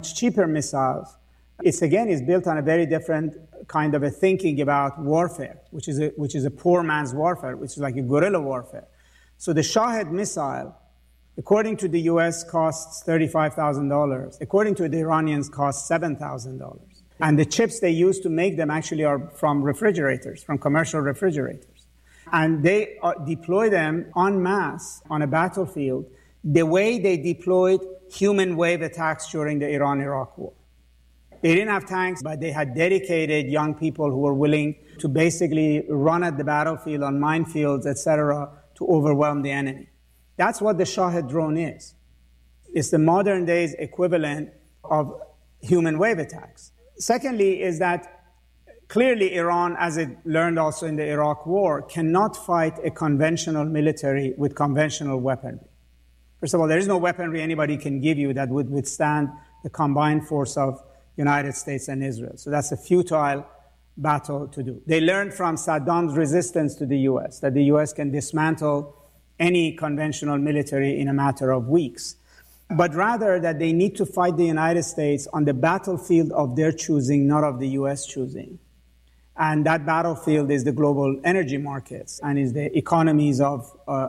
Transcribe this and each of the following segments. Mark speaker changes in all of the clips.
Speaker 1: cheaper missiles. It's built on a very different kind of a thinking about warfare, which is a poor man's warfare, which is like a guerrilla warfare. So the Shahed missile, according to the U.S., costs $35,000. According to the Iranians, costs $7,000. And the chips they use to make them actually are from refrigerators, from commercial refrigerators. And they deploy them en masse on a battlefield the way they deployed human wave attacks during the Iran-Iraq war. They didn't have tanks, but they had dedicated young people who were willing to basically run at the battlefield on minefields, etc., to overwhelm the enemy. That's what the Shahed drone is. It's the modern day's equivalent of human wave attacks. Secondly is that clearly Iran, as it learned also in the Iraq war, cannot fight a conventional military with conventional weaponry. First of all, there is no weaponry anybody can give you that would withstand the combined force of United States and Israel. So that's a futile battle to do. They learned from Saddam's resistance to the U.S. that the U.S. can dismantle any conventional military in a matter of weeks, but rather that they need to fight the United States on the battlefield of their choosing, not of the U.S. choosing. And that battlefield is the global energy markets and is the economies of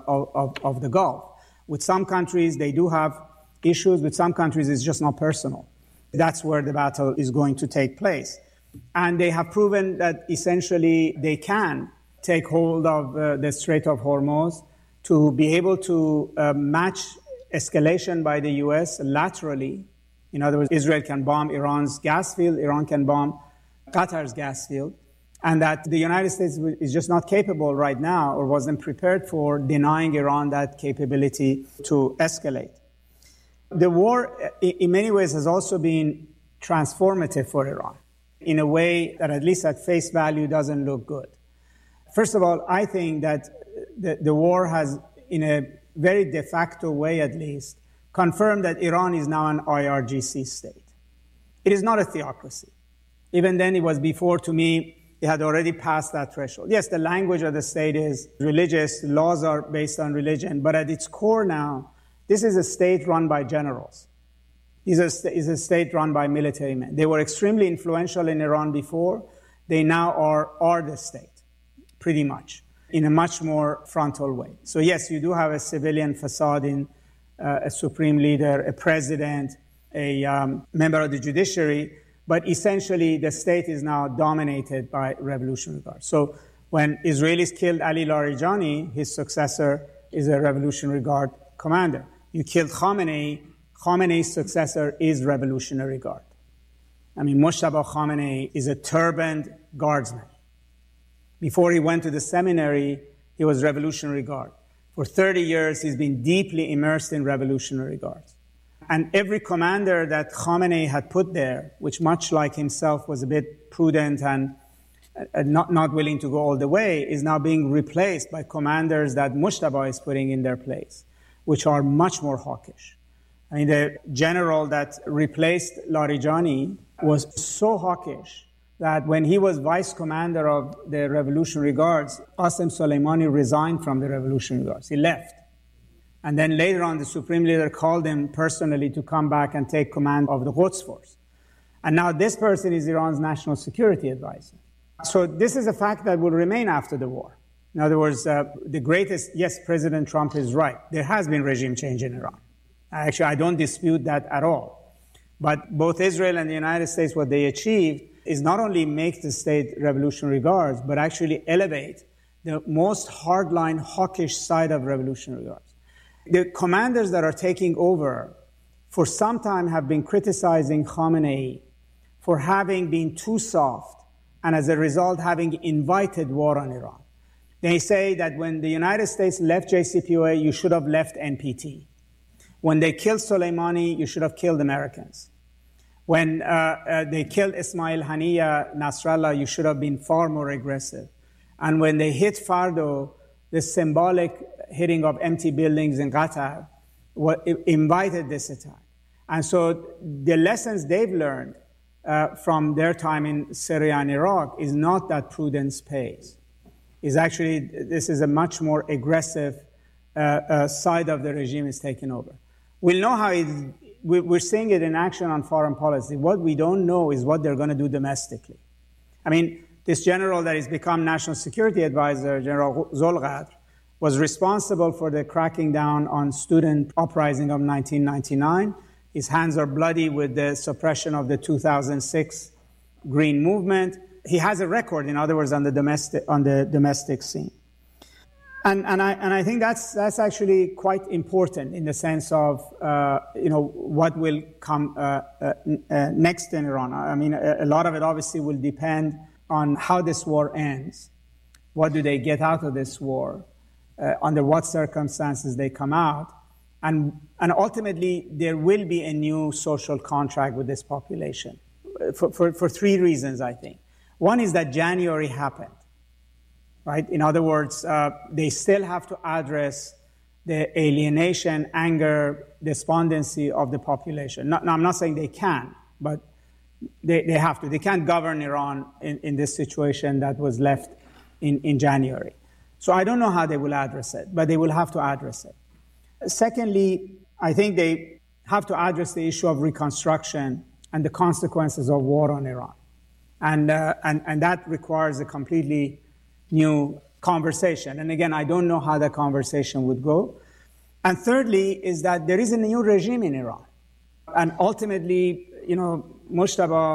Speaker 1: the Gulf. With some countries, they do have issues. With some countries, it's just not personal. That's where the battle is going to take place. And they have proven that essentially they can take hold of the Strait of Hormuz to be able to match escalation by the U.S. laterally. In other words, Israel can bomb Iran's gas field, Iran can bomb Qatar's gas field, and that the United States is just not capable right now or wasn't prepared for denying Iran that capability to escalate. The war, in many ways, has also been transformative for Iran in a way that, at least at face value, doesn't look good. First of all, I think that the war has, in a very de facto way at least, confirmed that Iran is now an IRGC state. It is not a theocracy. Even then, it was before, to me, it had already passed that threshold. Yes, the language of the state is religious, laws are based on religion, but at its core now, this is a state run by generals. This is a state run by military men. They were extremely influential in Iran before. They now are the state, pretty much, in a much more frontal way. So yes, you do have a civilian facade in a supreme leader, a president, a member of the judiciary, but essentially the state is now dominated by Revolutionary Guard. So when Israelis killed Ali Larijani, his successor is a Revolutionary Guard commander. You killed Khamenei, Khamenei's successor is Revolutionary Guard. I mean, Mojtaba Khamenei is a turbaned guardsman. Before he went to the seminary, he was Revolutionary Guard. For 30 years, he's been deeply immersed in Revolutionary Guards. And every commander that Khamenei had put there, which much like himself was a bit prudent and not willing to go all the way, is now being replaced by commanders that Mojtaba is putting in their place, which are much more hawkish. I mean, the general that replaced Larijani was so hawkish that when he was vice commander of the Revolutionary Guards, Qasem Soleimani resigned from the Revolutionary Guards. He left. And then later on, the Supreme Leader called him personally to come back and take command of the Quds Force. And now this person is Iran's national security advisor. So this is a fact that will remain after the war. In other words, the greatest, yes, President Trump is right. There has been regime change in Iran. Actually, I don't dispute that at all. But both Israel and the United States, what they achieved is not only make the state Revolutionary Guards, but actually elevate the most hardline, hawkish side of Revolutionary Guards. The commanders that are taking over for some time have been criticizing Khamenei for having been too soft and as a result having invited war on Iran. They say that when the United States left JCPOA, you should have left NPT. When they killed Soleimani, you should have killed Americans. When they killed Ismail Haniyeh Nasrallah, you should have been far more aggressive. And when they hit Fardo, the symbolic hitting of empty buildings in Qatar invited this attack. And so the lessons they've learned from their time in Syria and Iraq is not that prudence pays. Is actually, this is a much more aggressive side of the regime is taken over. We'll know how we're seeing it in action on foreign policy. What we don't know is what they're going to do domestically. I mean, this general that has become National Security Advisor, General Zolgadr, was responsible for the cracking down on student uprising of 1999. His hands are bloody with the suppression of the 2006 Green Movement. He has a record, in other words, on the domestic scene. And I think that's actually quite important in the sense of what will come next in Iran. I mean, a lot of it obviously will depend on how this war ends. What do they get out of this war? Under what circumstances they come out? And ultimately, there will be a new social contract with this population for three reasons, I think. One is that January happened. Right? In other words, they still have to address the alienation, anger, despondency of the population. Now, I'm not saying they can, but they have to. They can't govern Iran in this situation that was left in January. So I don't know how they will address it, but they will have to address it. Secondly, I think they have to address the issue of reconstruction and the consequences of war on Iran. And that requires a completely new conversation. And again, I don't know how that conversation would go. And thirdly is that there is a new regime in Iran. And ultimately, Mujtaba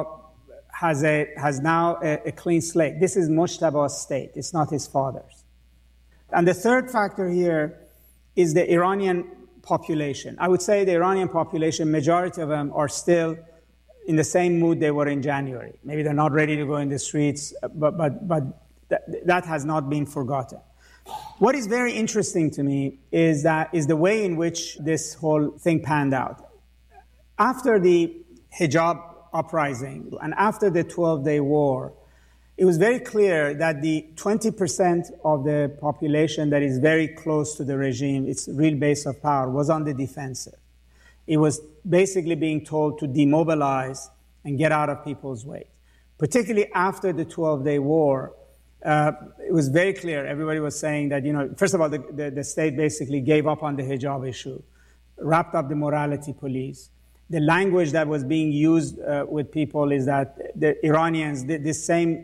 Speaker 1: has now a clean slate. This is Mujtaba's state. It's not his father's. And the third factor here is the Iranian population. I would say the Iranian population, majority of them are still in the same mood they were in January. Maybe they're not ready to go in the streets, but that has not been forgotten. What is very interesting to me is the way in which this whole thing panned out. After the hijab uprising and after the 12-day war, it was very clear that the 20% of the population that is very close to the regime, its real base of power, was on the defensive. It was basically being told to demobilize and get out of people's way. Particularly after the 12-day war, it was very clear. Everybody was saying that, first of all, the state basically gave up on the hijab issue, wrapped up the morality police. The language that was being used with people is that the Iranians, this same,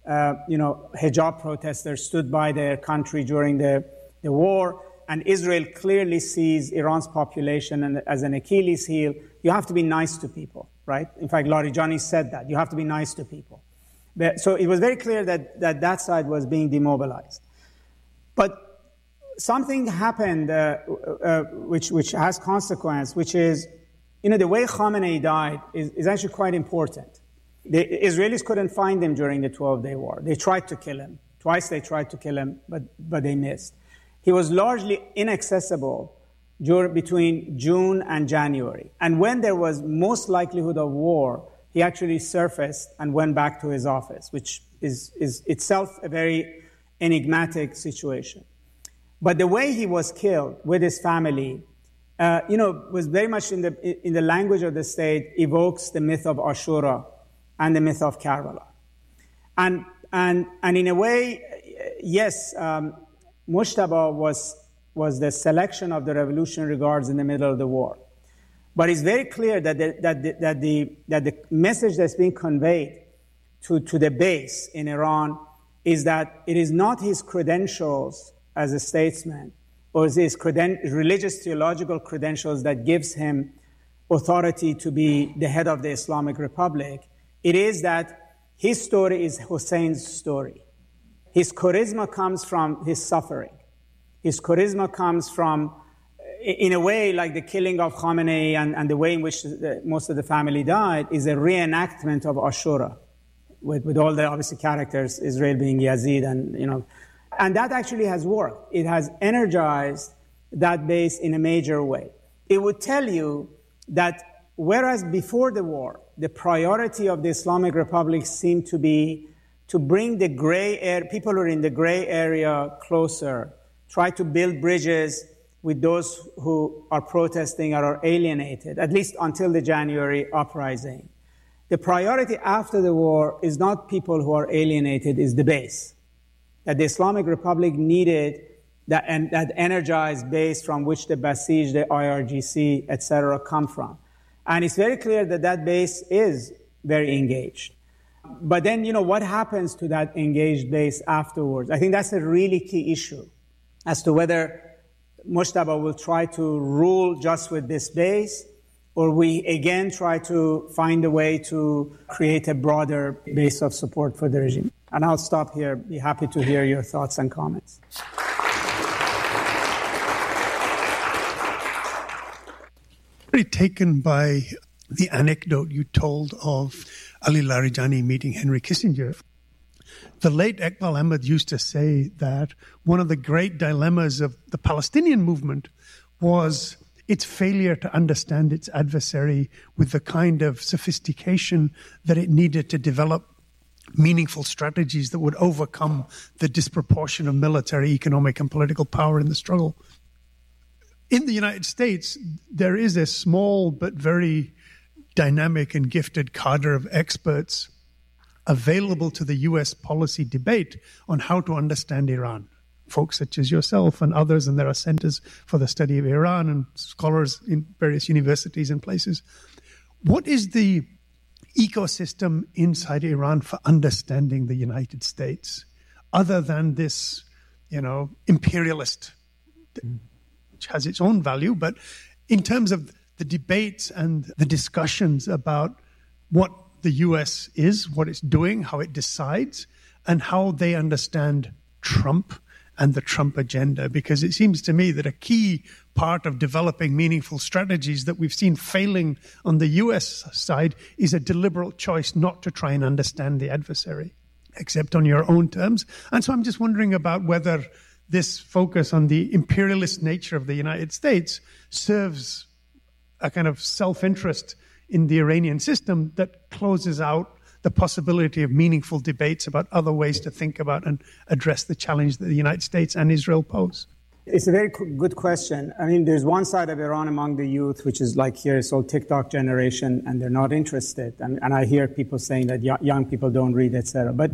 Speaker 1: hijab protesters stood by their country during the war, and Israel clearly sees Iran's population as an Achilles heel. You have to be nice to people, right? In fact, Larijani said that. You have to be nice to people. So it was very clear that side was being demobilized. But something happened which has consequence, which is, the way Khamenei died is actually quite important. The Israelis couldn't find him during the 12-day war. They tried to kill him. Twice they tried to kill him, but they missed. He was largely inaccessible between June and January. And when there was most likelihood of war, he actually surfaced and went back to his office, which is itself a very enigmatic situation. But the way he was killed with his family, was very much in the language of the state, evokes the myth of Ashura and the myth of Karbala. And in a way, yes, Mujtaba was the selection of the Revolutionary Guards in the middle of the war. But it's very clear that the message that's being conveyed to the base in Iran is that it is not his credentials as a statesman or his religious theological credentials that gives him authority to be the head of the Islamic Republic. It is that his story is Hussein's story. His charisma comes from his suffering. His charisma comes from, in a way, like the killing of Khamenei and the way in which most of the family died is a reenactment of Ashura, with all the obviously characters, Israel being Yazid and that actually has worked. It has energized that base in a major way. It would tell you that whereas before the war, the priority of the Islamic Republic seemed to be to bring the gray area, people who are in the gray area closer, try to build bridges with those who are protesting or are alienated, at least until the January uprising. The priority after the war is not people who are alienated, is the base. That the Islamic Republic needed that energized base from which the Basij, the IRGC, etc. come from. And it's very clear that that base is very engaged. But then, what happens to that engaged base afterwards? I think that's a really key issue as to whether Mujtaba will try to rule just with this base, or we again try to find a way to create a broader base of support for the regime. And I'll stop here. Be happy to hear your thoughts and comments.
Speaker 2: Very taken by the anecdote you told of Ali Larijani meeting Henry Kissinger. The late Iqbal Ahmed used to say that one of the great dilemmas of the Palestinian movement was its failure to understand its adversary with the kind of sophistication that it needed to develop meaningful strategies that would overcome the disproportion of military, economic, and political power in the struggle. In the United States, there is a small but very dynamic and gifted cadre of experts available to the U.S. policy debate on how to understand Iran. Folks such as yourself and others, and there are centers for the study of Iran and scholars in various universities and places. What is the ecosystem inside Iran for understanding the United States, other than this, imperialist, which has its own value, but in terms of the debates and the discussions about what the U.S. is, what it's doing, how it decides, and how they understand Trump and the Trump agenda? Because it seems to me that a key part of developing meaningful strategies that we've seen failing on the U.S. side is a deliberate choice not to try and understand the adversary, except on your own terms. And so I'm just wondering about whether this focus on the imperialist nature of the United States serves a kind of self-interest in the Iranian system that closes out the possibility of meaningful debates about other ways to think about and address the challenge that the United States and Israel pose.
Speaker 1: It's a very good question. I mean, there's one side of Iran among the youth, which is like here, it's all TikTok generation, and they're not interested. And I hear people saying that young people don't read, etc. But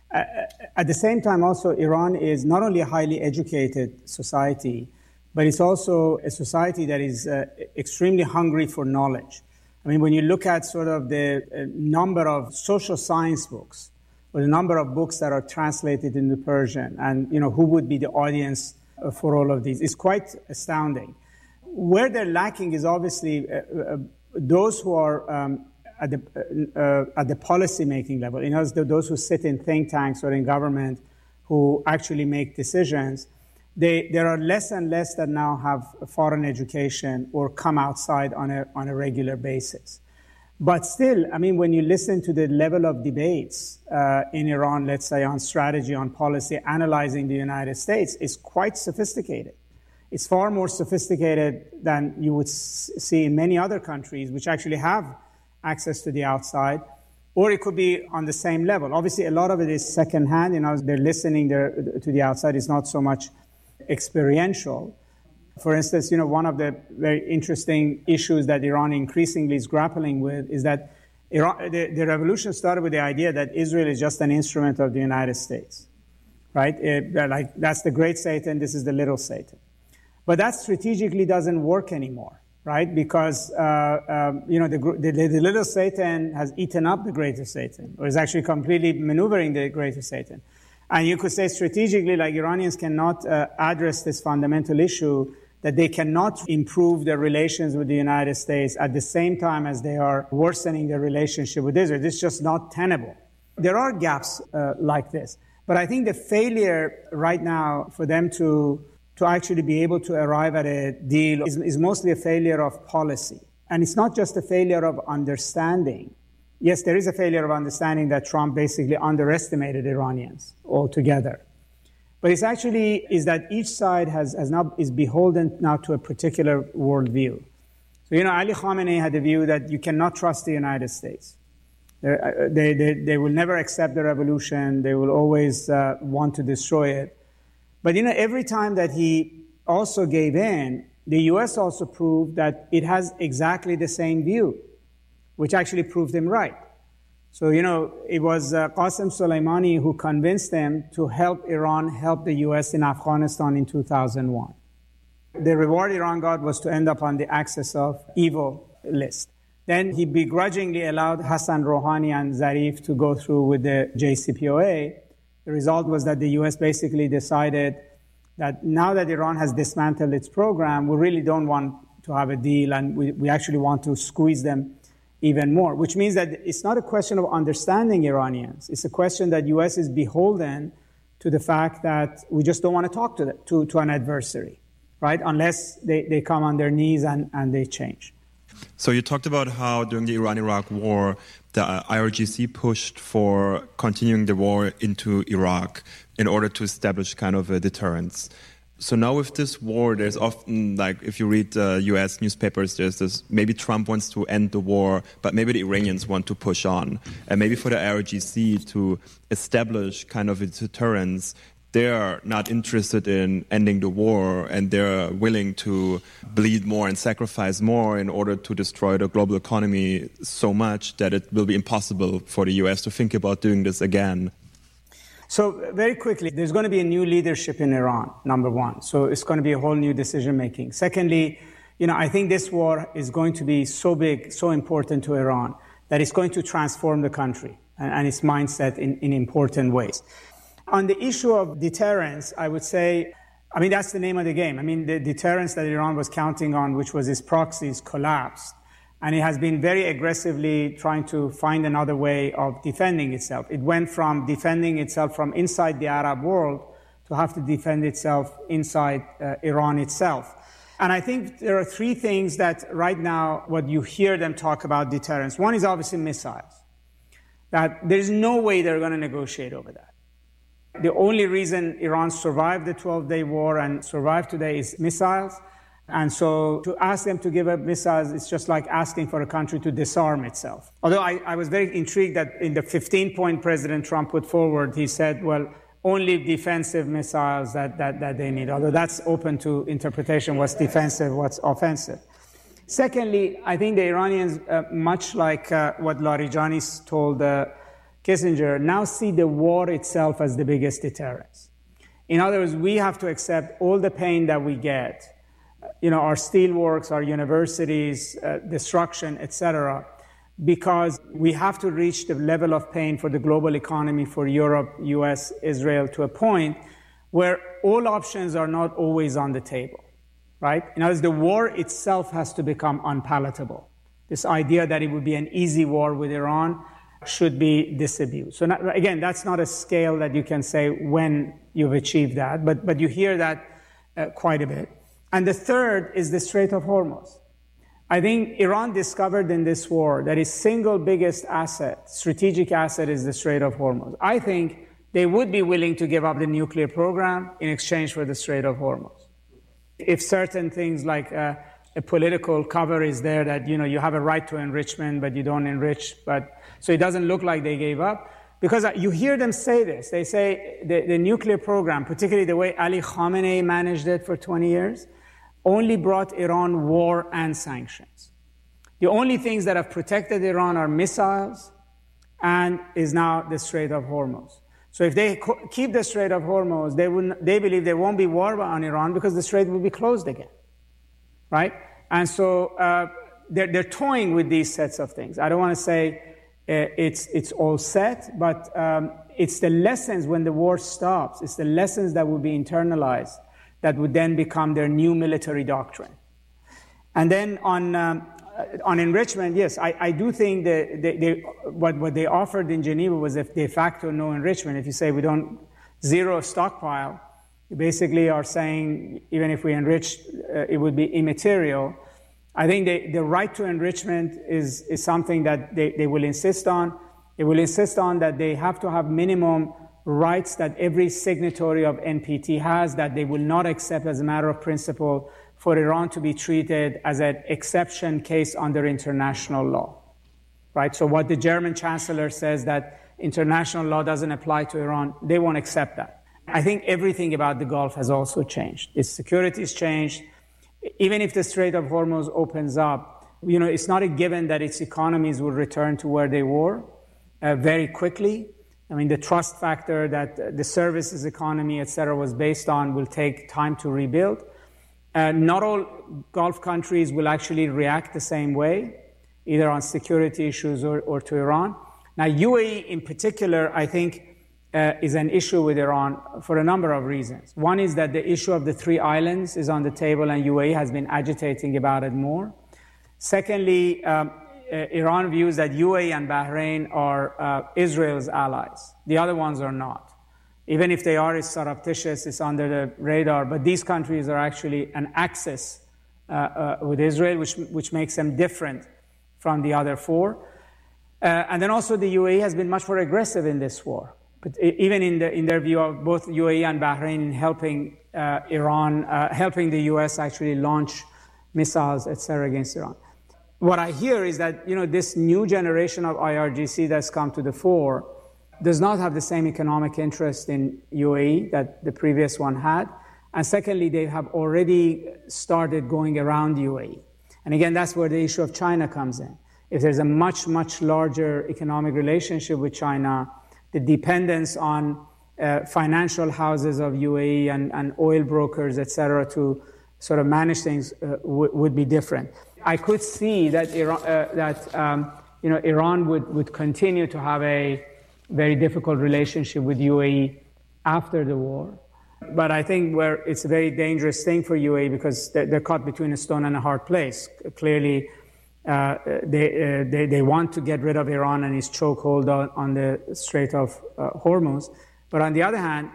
Speaker 1: at the same time, also, Iran is not only a highly educated society, but it's also a society that is extremely hungry for knowledge. I mean, when you look at sort of the number of social science books, or the number of books that are translated into Persian, and who would be the audience for all of these, it's quite astounding. Where they're lacking is obviously those who are at the policy-making level. In other words, those who sit in think tanks or in government who actually make decisions. There are less and less that now have a foreign education or come outside on a regular basis. But still, I mean, when you listen to the level of debates in Iran, let's say on strategy, on policy, analyzing the United States, is quite sophisticated. It's far more sophisticated than you would see in many other countries, which actually have access to the outside, or it could be on the same level. Obviously, a lot of it is secondhand. They're listening to the outside. It's not so much experiential. For instance, one of the very interesting issues that Iran increasingly is grappling with is that the revolution started with the idea that Israel is just an instrument of the United States, right? That's the great Satan, this is the little Satan. But that strategically doesn't work anymore, right? Because the little Satan has eaten up the greater Satan, or is actually completely maneuvering the greater Satan. And you could say strategically, like Iranians cannot address this fundamental issue that they cannot improve their relations with the United States at the same time as they are worsening their relationship with Israel. This is just not tenable. There are gaps like this. But I think the failure right now for them to actually be able to arrive at a deal is mostly a failure of policy. And it's not just a failure of understanding. Yes, there is a failure of understanding that Trump basically underestimated Iranians altogether. But it's actually is that each side is beholden now to a particular worldview. So, Ali Khamenei had the view that you cannot trust the United States. They will never accept the revolution. They will always want to destroy it. But, every time that he also gave in, the U.S. also proved that it has exactly the same view, which actually proved him right. So, it was Qasem Soleimani who convinced them to help Iran help the U.S. in Afghanistan in 2001. The reward Iran got was to end up on the axis of evil list. Then he begrudgingly allowed Hassan Rouhani and Zarif to go through with the JCPOA. The result was that the U.S. basically decided that now that Iran has dismantled its program, we really don't want to have a deal, and we actually want to squeeze them even more, which means that it's not a question of understanding Iranians. It's a question that U.S. is beholden to the fact that we just don't want to talk to an adversary, right? Unless they come on their knees and they change.
Speaker 3: So you talked about how during the Iran-Iraq war, the IRGC pushed for continuing the war into Iraq in order to establish kind of a deterrence. So now with this war, there's often, like, if you read U.S. newspapers, there's this, maybe Trump wants to end the war, but maybe the Iranians want to push on. And maybe for the IRGC to establish kind of a deterrence, they're not interested in ending the war, and they're willing to bleed more and sacrifice more in order to destroy the global economy so much that it will be impossible for the U.S. to think about doing this again.
Speaker 1: So very quickly, there's going to be a new leadership in Iran, number one. So it's going to be a whole new decision-making. Secondly, I think this war is going to be so big, so important to Iran, that it's going to transform the country and its mindset in important ways. On the issue of deterrence, I would say, that's the name of the game. The deterrence that Iran was counting on, which was its proxies, collapsed. And it has been very aggressively trying to find another way of defending itself. It went from defending itself from inside the Arab world to have to defend itself inside Iran itself. And I think there are three things that right now, what you hear them talk about deterrence. One is obviously missiles. That there's no way they're going to negotiate over that. The only reason Iran survived the 12-day war and survived today is missiles. And so to ask them to give up missiles is just like asking for a country to disarm itself. Although I was very intrigued that in the 15-point President Trump put forward, he said, well, only defensive missiles that they need. Although that's open to interpretation, what's defensive, what's offensive. Secondly, I think the Iranians, much like what Larijani told Kissinger, now see the war itself as the biggest deterrence. In other words, we have to accept all the pain that we get, our steelworks, our universities, destruction, etc., because we have to reach the level of pain for the global economy, for Europe, US, Israel, to a point where all options are not always on the table, right? In other words, the war itself has to become unpalatable. This idea that it would be an easy war with Iran should be disabused. So again, that's not a scale that you can say when you've achieved that, but you hear that quite a bit. And the third is the Strait of Hormuz. I think Iran discovered in this war that its single biggest asset, strategic asset, is the Strait of Hormuz. I think they would be willing to give up the nuclear program in exchange for the Strait of Hormuz. If certain things like a political cover is there that, you have a right to enrichment, but you don't enrich, so it doesn't look like they gave up. Because you hear them say this. They say the nuclear program, particularly the way Ali Khamenei managed it for 20 years, only brought Iran war and sanctions. The only things that have protected Iran are missiles and is now the Strait of Hormuz. So if they keep the Strait of Hormuz, they believe there won't be war on Iran because the Strait will be closed again, right? And so they're toying with these sets of things. I don't want to say it's all set, but it's the lessons when the war stops. It's the lessons that will be internalized that would then become their new military doctrine. And then on enrichment, yes, I do think that what they offered in Geneva was a de facto no enrichment. If you say we don't zero stockpile, you basically are saying even if we enrich, it would be immaterial. I think the right to enrichment is something that they will insist on. They will insist on that they have to have minimum rights that every signatory of NPT has, that they will not accept as a matter of principle for Iran to be treated as an exception case under international law, right? So what the German chancellor says that international law doesn't apply to Iran, they won't accept that. I think everything about the Gulf has also changed. Its security has changed. Even if the Strait of Hormuz opens up, it's not a given that its economies will return to where they were very quickly. The trust factor that the services economy, et cetera, was based on will take time to rebuild. Not all Gulf countries will actually react the same way. either on security issues or to Iran. Now, UAE in particular, I think, is an issue with Iran for a number of reasons. One is that the issue of the 3 islands is on the table, and UAE has been agitating about it more. Secondly, Iran views that UAE and Bahrain are Israel's allies. The other ones are not. Even if they are, it's surreptitious, it's under the radar, but these countries are actually an axis with Israel, which makes them different from the other 4. And then also the UAE has been much more aggressive in this war. But even in their view of both UAE and Bahrain in helping Iran, helping the US actually launch missiles, etc., against Iran. What I hear is that this new generation of IRGC that's come to the fore does not have the same economic interest in UAE that the previous one had. And secondly, they have already started going around UAE. And again, that's where the issue of China comes in. If there's a much, much larger economic relationship with China, the dependence on financial houses of UAE and oil brokers, etc., to sort of manage things would be different. I could see that Iran would continue to have a very difficult relationship with UAE after the war. But I think where it's a very dangerous thing for UAE because they're caught between a stone and a hard place. Clearly, they want to get rid of Iran and its chokehold on the Strait of Hormuz. But on the other hand,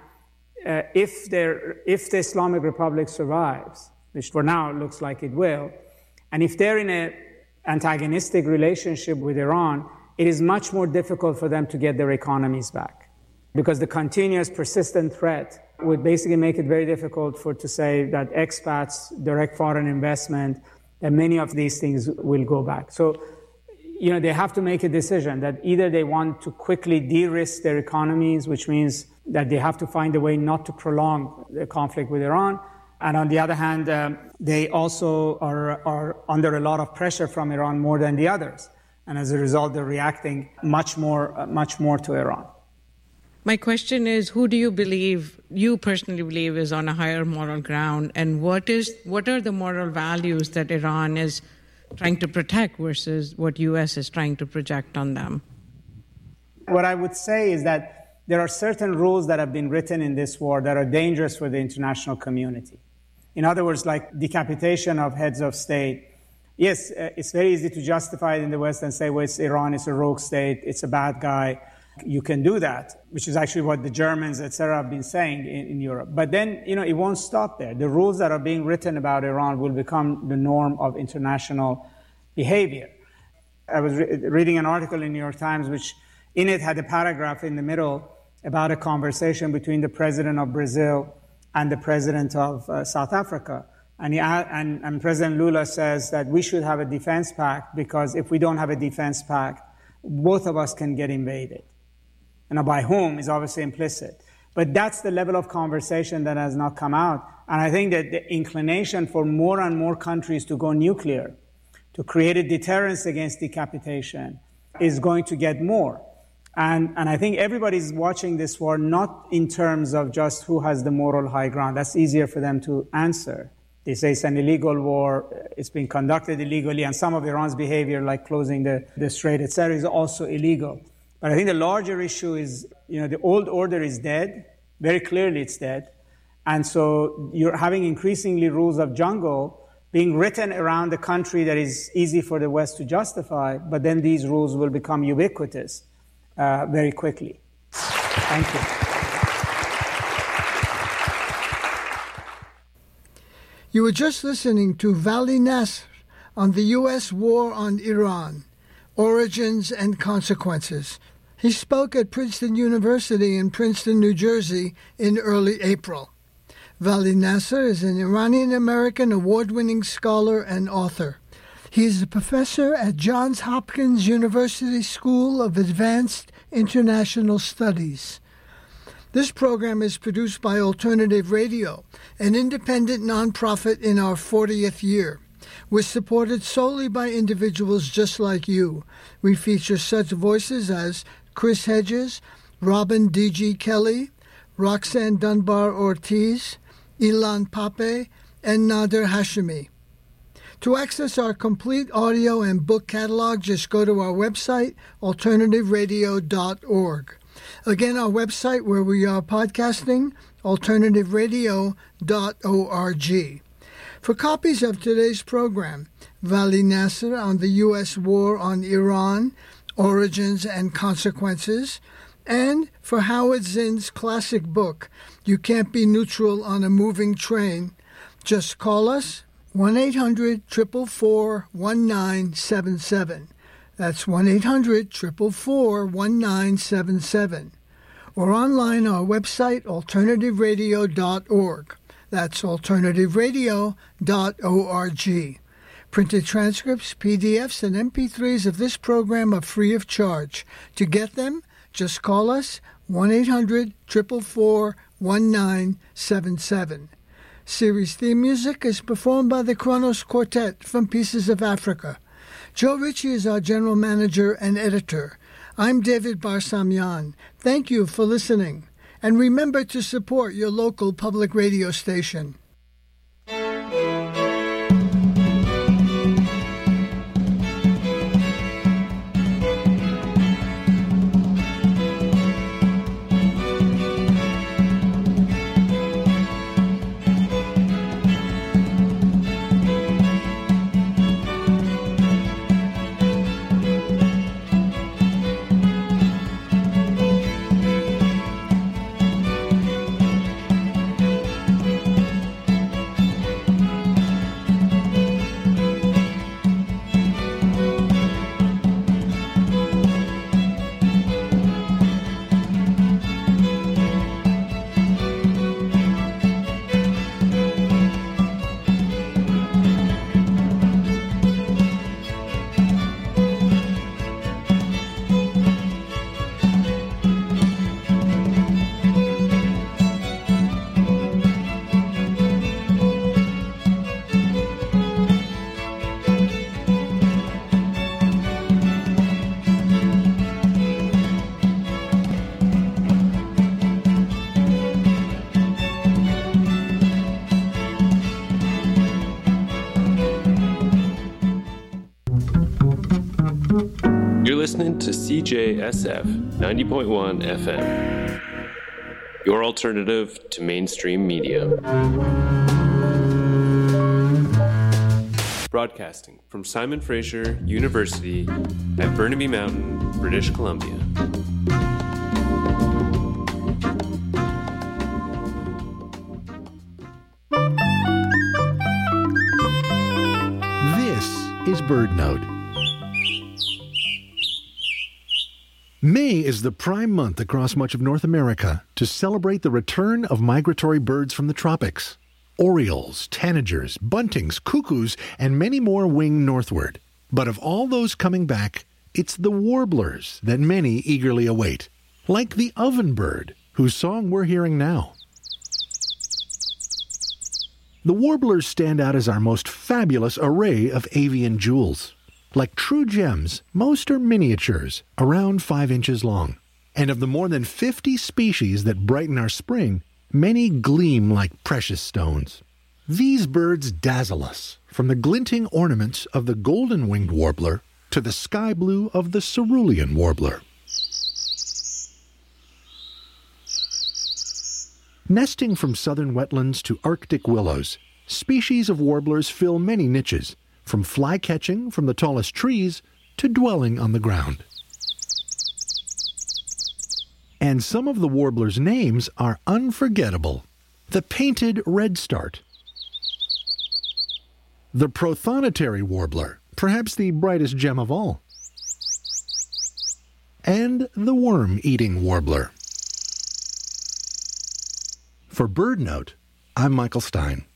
Speaker 1: if the Islamic Republic survives, which for now looks like it will, and if they're in an antagonistic relationship with Iran, it is much more difficult for them to get their economies back. Because the continuous, persistent threat would basically make it very difficult to say that expats, direct foreign investment, that many of these things will go back. So, they have to make a decision that either they want to quickly de-risk their economies, which means that they have to find a way not to prolong the conflict with Iran. And on the other hand, they also are under a lot of pressure from Iran more than the others. And as a result, they're reacting much more to Iran.
Speaker 4: My question is, who do you personally believe is on a higher moral ground, and what are the moral values that Iran is trying to protect versus what U.S. is trying to project on them?
Speaker 1: What I would say is that there are certain rules that have been written in this war that are dangerous for the international community. In other words, like decapitation of heads of state. Yes, it's very easy to justify it in the West and say, well, it's Iran, it's a rogue state, it's a bad guy. You can do that, which is actually what the Germans, etc., have been saying in Europe. But then, it won't stop there. The rules that are being written about Iran will become the norm of international behavior. I was reading an article in New York Times, which in it had a paragraph in the middle about a conversation between the president of Brazil and the president of South Africa. And President Lula says that we should have a defense pact because if we don't have a defense pact, both of us can get invaded. And by whom is obviously implicit. But that's the level of conversation that has not come out. And I think that the inclination for more and more countries to go nuclear, to create a deterrence against decapitation, is going to get more. And I think everybody's watching this war not in terms of just who has the moral high ground. That's easier for them to answer. They say it's an illegal war, it's been conducted illegally, and some of Iran's behavior, like closing the strait, etc., is also illegal. But I think the larger issue is, the old order is dead. Very clearly it's dead. And so you're having increasingly rules of jungle being written around the country that is easy for the West to justify, but then these rules will become ubiquitous very quickly. Thank you.
Speaker 5: You were just listening to Vali Nasr on the U.S. war on Iran, Origins and Consequences. He spoke at Princeton University in Princeton, New Jersey in early April. Vali Nasr is an Iranian-American award-winning scholar and author. He is a professor at Johns Hopkins University School of Advanced International Studies. This program is produced by Alternative Radio, an independent nonprofit in our 40th year. We're supported solely by individuals just like you. We feature such voices as Chris Hedges, Robin D.G. Kelly, Roxanne Dunbar Ortiz, Ilan Pape, and Nader Hashemi. To access our complete audio and book catalog, just go to our website, alternativeradio.org. Again, our website where we are podcasting, alternativeradio.org. For copies of today's program, Vali Nasr on the U.S. War on Iran, Origins and Consequences, and for Howard Zinn's classic book, You Can't Be Neutral on a Moving Train, just call us 1-800-444-1977. That's 1-800-444-1977. Or online our website, alternativeradio.org. That's alternativeradio.org. Printed transcripts, PDFs, and MP3s of this program are free of charge. To get them, just call us 1-800-444-1977. Series theme music is performed by the Kronos Quartet from Pieces of Africa. Joe Ritchie is our general manager and editor. I'm David Barsamian. Thank you for listening. And remember to support your local public radio station.
Speaker 6: Listening to CJSF 90.1 FM, your alternative to mainstream media. Broadcasting from Simon Fraser University at Burnaby Mountain, British Columbia.
Speaker 7: This is BirdNote. May is the prime month across much of North America to celebrate the return of migratory birds from the tropics. Orioles, tanagers, buntings, cuckoos, and many more wing northward. But of all those coming back, it's the warblers that many eagerly await, like the ovenbird, whose song we're hearing now. The warblers stand out as our most fabulous array of avian jewels. Like true gems, most are miniatures, around 5 inches long. And of the more than 50 species that brighten our spring, many gleam like precious stones. These birds dazzle us, from the glinting ornaments of the golden-winged warbler to the sky blue of the cerulean warbler. Nesting from southern wetlands to Arctic willows, species of warblers fill many niches, from fly-catching from the tallest trees to dwelling on the ground. And some of the warblers' names are unforgettable. The painted redstart, the prothonotary warbler, perhaps the brightest gem of all, and the worm-eating warbler. For BirdNote, I'm Michael Stein.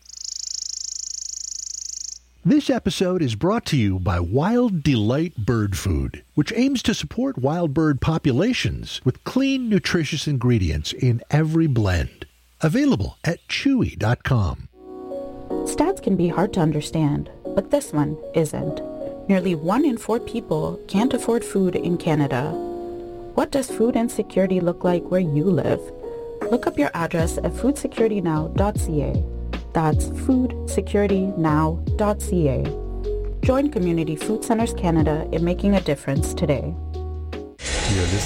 Speaker 7: This episode is brought to you by Wild Delight Bird Food, which aims to support wild bird populations with clean, nutritious ingredients in every blend. Available at chewy.com.
Speaker 8: Stats can be hard to understand, but this one isn't. Nearly 1 in 4 people can't afford food in Canada. What does food insecurity look like where you live? Look up your address at foodsecuritynow.ca. That's foodsecuritynow.ca. Join Community Food Centers Canada in making a difference today.
Speaker 9: You're listening